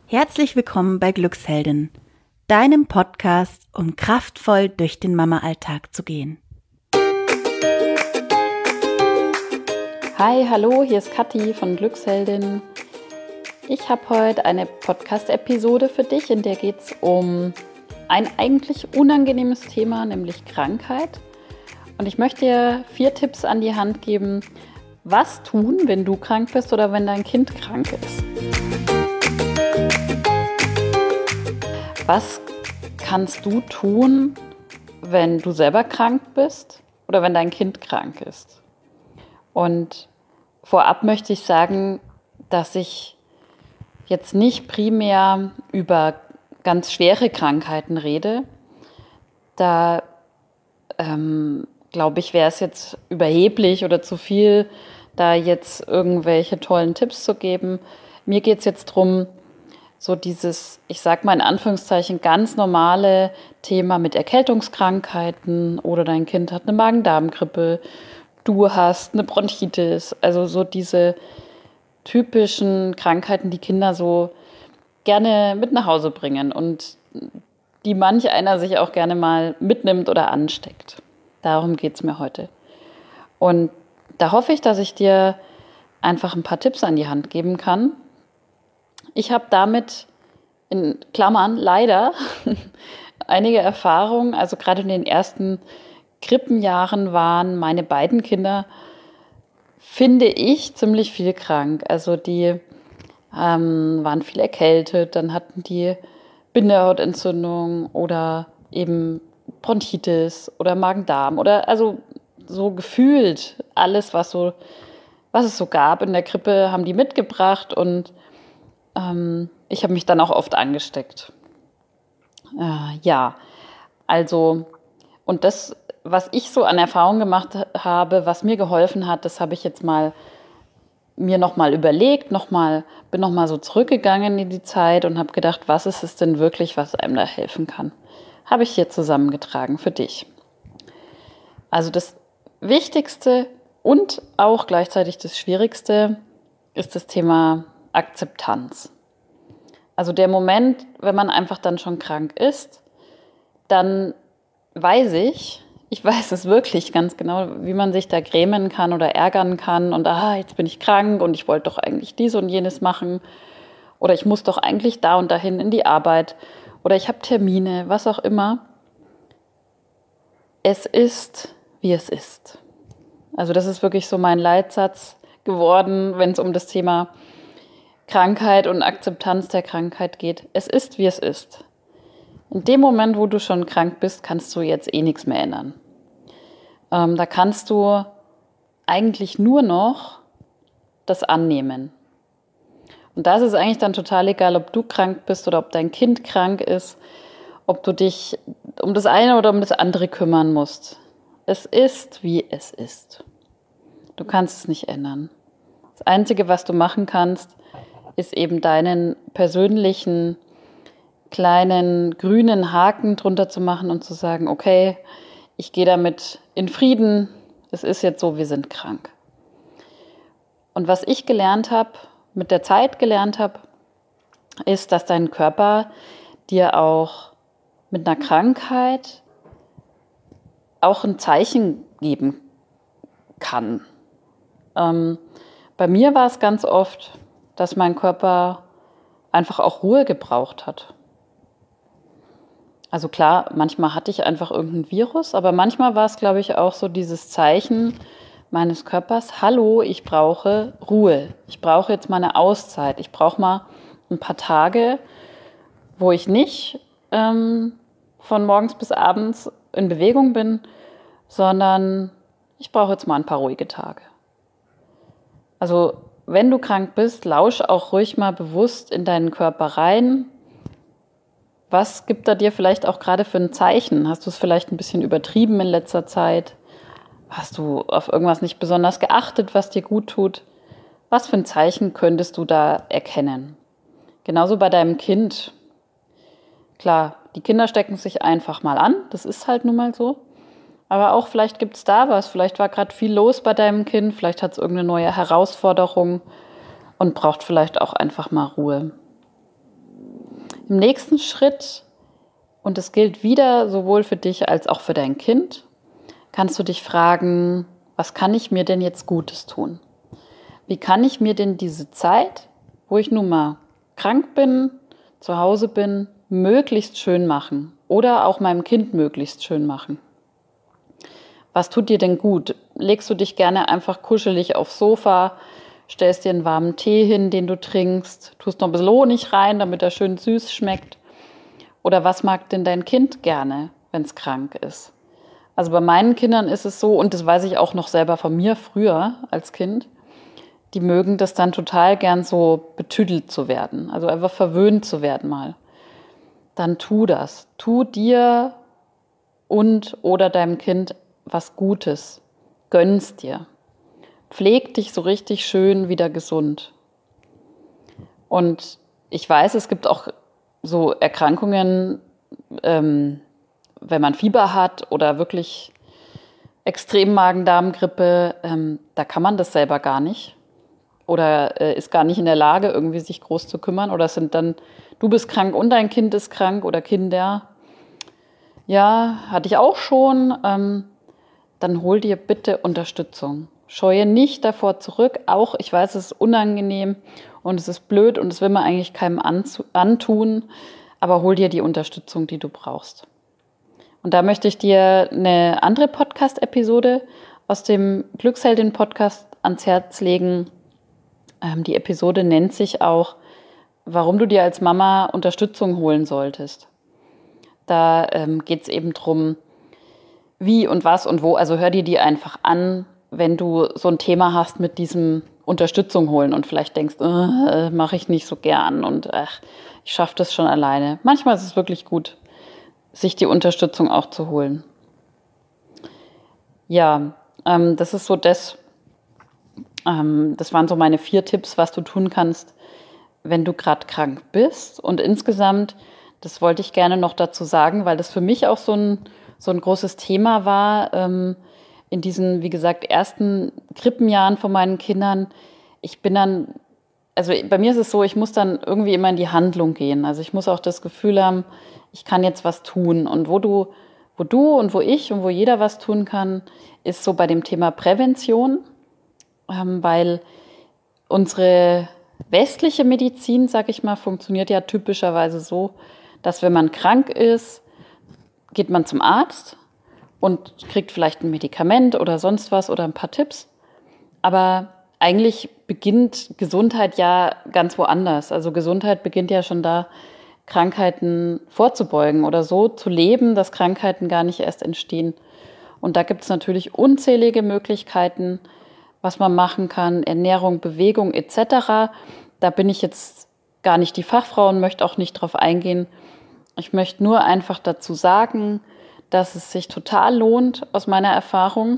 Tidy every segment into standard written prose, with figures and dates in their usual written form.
Herzlich willkommen bei Glücksheldin, deinem Podcast, um kraftvoll durch den Mama-Alltag zu gehen. Hi, hallo, hier ist Kathi von Glücksheldin. Ich habe heute eine Podcast-Episode für dich, in der geht es um ein eigentlich unangenehmes Thema, nämlich Krankheit. Und ich möchte dir 4 Tipps an die Hand geben, was tun, wenn du krank bist oder wenn dein Kind krank ist. Was kannst du tun, wenn du selber krank bist oder wenn dein Kind krank ist? Und vorab möchte ich sagen, dass ich jetzt nicht primär über ganz schwere Krankheiten rede. Da glaube ich, wäre es jetzt überheblich oder zu viel, da jetzt irgendwelche tollen Tipps zu geben. Mir geht es jetzt darum, so dieses, ich sag mal in Anführungszeichen, ganz normale Thema mit Erkältungskrankheiten oder dein Kind hat eine Magen-Darm-Grippe, du hast eine Bronchitis, also so diese typischen Krankheiten, die Kinder so gerne mit nach Hause bringen und die manch einer sich auch gerne mal mitnimmt oder ansteckt. Darum geht es mir heute. Und da hoffe ich, dass ich dir einfach ein paar Tipps an die Hand geben kann. Ich habe damit, in Klammern, leider einige Erfahrungen. Also gerade in den ersten Krippenjahren waren meine beiden Kinder, finde ich, ziemlich viel krank. Also die waren viel erkältet, dann hatten die Bindehautentzündung oder eben Bronchitis oder Magen-Darm oder also so gefühlt alles, was es so gab in der Krippe, haben die mitgebracht und ich habe mich dann auch oft angesteckt. Also und das, was ich so an Erfahrung gemacht habe, was mir geholfen hat, das habe ich jetzt mir nochmal überlegt, bin nochmal so zurückgegangen in die Zeit und habe gedacht, was ist es denn wirklich, was einem da helfen kann? Habe ich hier zusammengetragen für dich. Also das Wichtigste und auch gleichzeitig das Schwierigste ist das Thema Akzeptanz. Also der Moment, wenn man einfach dann schon krank ist, dann weiß ich es wirklich ganz genau, wie man sich da grämen kann oder ärgern kann und jetzt bin ich krank und ich wollte doch eigentlich dies und jenes machen oder ich muss doch eigentlich da und dahin in die Arbeit oder ich habe Termine, was auch immer. Es ist, wie es ist. Also das ist wirklich so mein Leitsatz geworden, wenn es um das Thema Krankheit und Akzeptanz der Krankheit geht. Es ist, wie es ist. In dem Moment, wo du schon krank bist, kannst du jetzt nichts mehr ändern. Da kannst du eigentlich nur noch das annehmen. Und da ist es eigentlich dann total egal, ob du krank bist oder ob dein Kind krank ist, ob du dich um das eine oder um das andere kümmern musst. Es ist, wie es ist. Du kannst es nicht ändern. Das Einzige, was du machen kannst, ist eben deinen persönlichen kleinen grünen Haken drunter zu machen und zu sagen, okay, ich gehe damit in Frieden, es ist jetzt so, wir sind krank. Und was ich mit der Zeit gelernt habe, ist, dass dein Körper dir auch mit einer Krankheit auch ein Zeichen geben kann. Bei mir war es ganz oft, dass mein Körper einfach auch Ruhe gebraucht hat. Also klar, manchmal hatte ich einfach irgendein Virus, aber manchmal war es, glaube ich, auch so dieses Zeichen meines Körpers, hallo, ich brauche Ruhe. Ich brauche jetzt mal eine Auszeit. Ich brauche mal ein paar Tage, wo ich nicht von morgens bis abends in Bewegung bin, sondern ich brauche jetzt mal ein paar ruhige Tage. Also wenn du krank bist, lausch auch ruhig mal bewusst in deinen Körper rein. Was gibt er dir vielleicht auch gerade für ein Zeichen? Hast du es vielleicht ein bisschen übertrieben in letzter Zeit? Hast du auf irgendwas nicht besonders geachtet, was dir gut tut? Was für ein Zeichen könntest du da erkennen? Genauso bei deinem Kind. Klar, die Kinder stecken sich einfach mal an, das ist halt nun mal so. Aber auch vielleicht gibt es da was, vielleicht war gerade viel los bei deinem Kind, vielleicht hat es irgendeine neue Herausforderung und braucht vielleicht auch einfach mal Ruhe. Im nächsten Schritt, und das gilt wieder sowohl für dich als auch für dein Kind, kannst du dich fragen, was kann ich mir denn jetzt Gutes tun? Wie kann ich mir denn diese Zeit, wo ich nun mal krank bin, zu Hause bin, möglichst schön machen oder auch meinem Kind möglichst schön machen? Was tut dir denn gut? Legst du dich gerne einfach kuschelig aufs Sofa, stellst dir einen warmen Tee hin, den du trinkst, tust noch ein bisschen Honig rein, damit er schön süß schmeckt? Oder was mag denn dein Kind gerne, wenn es krank ist? Also bei meinen Kindern ist es so, und das weiß ich auch noch selber von mir früher als Kind, die mögen das dann total gern so betüdelt zu werden, also einfach verwöhnt zu werden mal. Dann tu das. Tu dir und oder deinem Kind was Gutes. Gönn's dir. Pfleg dich so richtig schön wieder gesund. Und ich weiß, es gibt auch so Erkrankungen, wenn man Fieber hat oder wirklich extrem Magen-Darm-Grippe, da kann man das selber gar nicht oder ist gar nicht in der Lage, irgendwie sich groß zu kümmern. Oder es sind dann, du bist krank und dein Kind ist krank oder Kinder. Ja, hatte ich auch schon. Dann hol dir bitte Unterstützung. Scheue nicht davor zurück. Auch, ich weiß, es ist unangenehm und es ist blöd und das will man eigentlich keinem antun, aber hol dir die Unterstützung, die du brauchst. Und da möchte ich dir eine andere Podcast-Episode aus dem Glücksheldin-Podcast ans Herz legen. Die Episode nennt sich auch, warum du dir als Mama Unterstützung holen solltest. Da geht es eben drum, wie und was und wo. Also hör dir die einfach an, wenn du so ein Thema hast mit diesem Unterstützung holen und vielleicht denkst, mache ich nicht so gern und ich schaffe das schon alleine. Manchmal ist es wirklich gut, sich die Unterstützung auch zu holen. Ja, das ist so das waren so meine 4 Tipps, was du tun kannst, wenn du gerade krank bist. Und insgesamt, das wollte ich gerne noch dazu sagen, weil das für mich auch so ein großes Thema war, in diesen, wie gesagt, ersten Krippenjahren von meinen Kindern. Also bei mir ist es so, ich muss dann irgendwie immer in die Handlung gehen. Also ich muss auch das Gefühl haben, ich kann jetzt was tun. Und wo du und wo ich und wo jeder was tun kann, ist so bei dem Thema Prävention, weil unsere westliche Medizin, sag ich mal, funktioniert ja typischerweise so, dass wenn man krank ist, geht man zum Arzt und kriegt vielleicht ein Medikament oder sonst was oder ein paar Tipps. Aber eigentlich beginnt Gesundheit ja ganz woanders. Also Gesundheit beginnt ja schon da, Krankheiten vorzubeugen oder so zu leben, dass Krankheiten gar nicht erst entstehen. Und da gibt es natürlich unzählige Möglichkeiten, was man machen kann, Ernährung, Bewegung etc. Da bin ich jetzt gar nicht die Fachfrau und möchte auch nicht drauf eingehen. Ich möchte nur einfach dazu sagen, dass es sich total lohnt, aus meiner Erfahrung,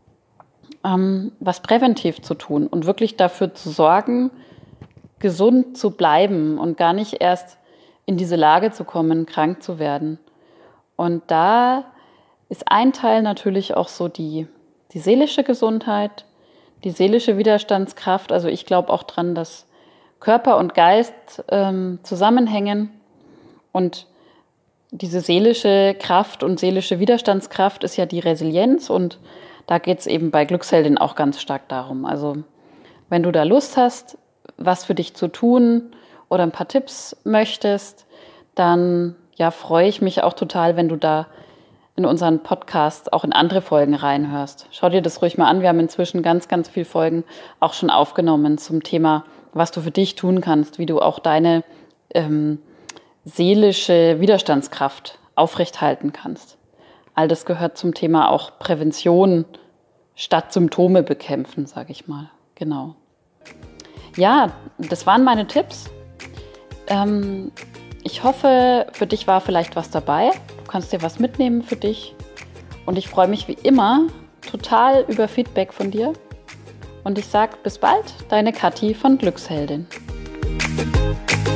was präventiv zu tun und wirklich dafür zu sorgen, gesund zu bleiben und gar nicht erst in diese Lage zu kommen, krank zu werden. Und da ist ein Teil natürlich auch so die seelische Gesundheit, die seelische Widerstandskraft. Also ich glaube auch dran, dass Körper und Geist zusammenhängen. Und diese seelische Kraft und seelische Widerstandskraft ist ja die Resilienz. Und da geht es eben bei Glücksheldin auch ganz stark darum. Also wenn du da Lust hast, was für dich zu tun oder ein paar Tipps möchtest, dann ja, freue ich mich auch total, wenn du da in unseren Podcast auch in andere Folgen reinhörst. Schau dir das ruhig mal an. Wir haben inzwischen ganz, ganz viele Folgen auch schon aufgenommen zum Thema, was du für dich tun kannst, wie du auch deine seelische Widerstandskraft aufrechthalten kannst. All das gehört zum Thema auch Prävention statt Symptome bekämpfen, sage ich mal. Genau. Ja, das waren meine Tipps. Ich hoffe, für dich war vielleicht was dabei. Du kannst dir was mitnehmen für dich. Und ich freue mich wie immer total über Feedback von dir. Und ich sage bis bald, deine Kathi von Glücksheldin.